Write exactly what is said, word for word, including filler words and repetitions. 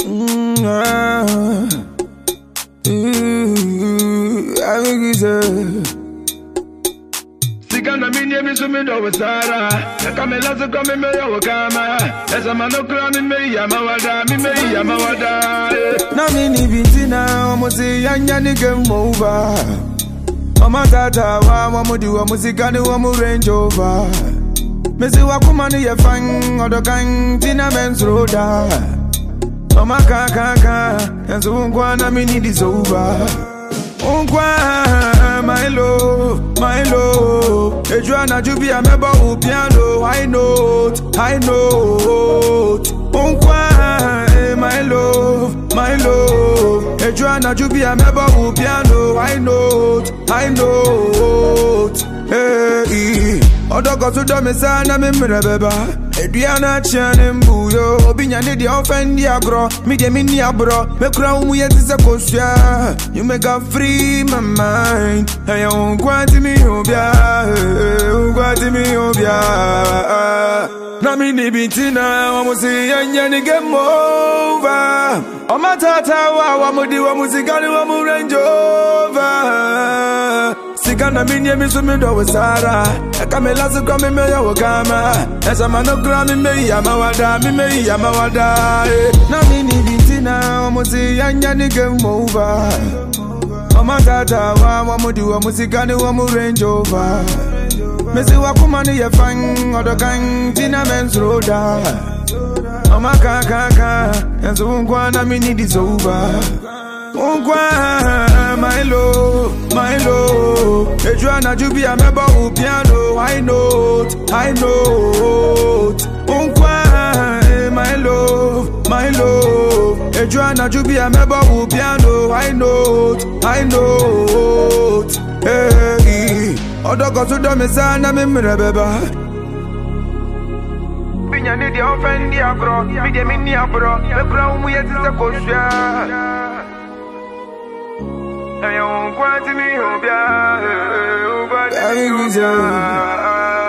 Mm, ah. Ooh, I think it's a Sikana mini mi sumi do wasara. Kame lazo kame me ya wakama. Esa manokura mi me ya mawada, mi me ya mawada. Na mini bintina, omusi yanya ni game over. Oma tata wa wamudi wa musikani wa mu Range Rover. Mesi wakumani ye fang odokan tina mensroda. Oma kaka kaka, yanzu unkwa na mini disova. Unkwa my love, my love. Ejwana jubi ameba upiano. High note, high note. Unkwa my love, my love. Ejwana jubi ameba upiano. High note, high note. Hey, odoko to do me sana me mrebeba. Ediana chane mbuyo. Obinya ni di offend ya bro. Mi de mini ya bro. Me kura umu ye tise kosya. You make a free my mind. Hey, unkwati mi obia. Unkwati mi obia. Na mi ni bintina. Wamusi yanya ni game over. Oma tata wa wamudi wa musikani wa mu Range Rover. Sikana mini mi sumi do wasara. Kame lazo kame me ya wakama. Esa manokura mi me ya mawada, mi me ya mawada. Na mini bintina, wamusi yanya ni game over. Oma tata wa wamudi wa musikani wa mu Range Rover. Mesi wakumani ye fang odokan tina mensroda. Oma kaka kaka, yanzu unkwa na mini disova. Unkwa my love, my love. Ejwana jubi ameba upiano. High note, high note. Unkwa my love, my love. Ejwana jubi ameba upiano. High note, high note. Hey, odoko to do me sana me mrebeba. Binya ni di offend ya bro. Mi de mini ya bro. Me kura umu ye tise kosya. Hey, unkwati mi obia. Unkwati mi obia.